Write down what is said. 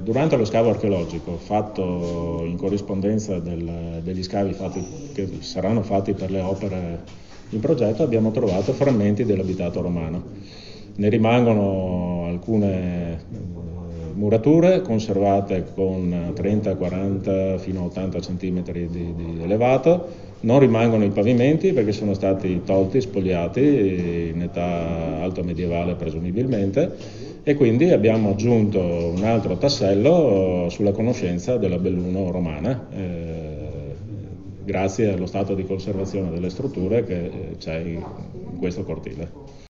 Durante lo scavo archeologico, fatto in corrispondenza degli scavi che saranno fatti per le opere in progetto, abbiamo trovato frammenti dell'abitato romano. Ne rimangono alcune murature conservate con 30, 40 fino a 80 cm di elevato. Non rimangono i pavimenti perché sono stati tolti, spogliati in età alto medievale presumibilmente, e quindi abbiamo aggiunto un altro tassello sulla conoscenza della Belluno romana, grazie allo stato di conservazione delle strutture che c'è in questo cortile.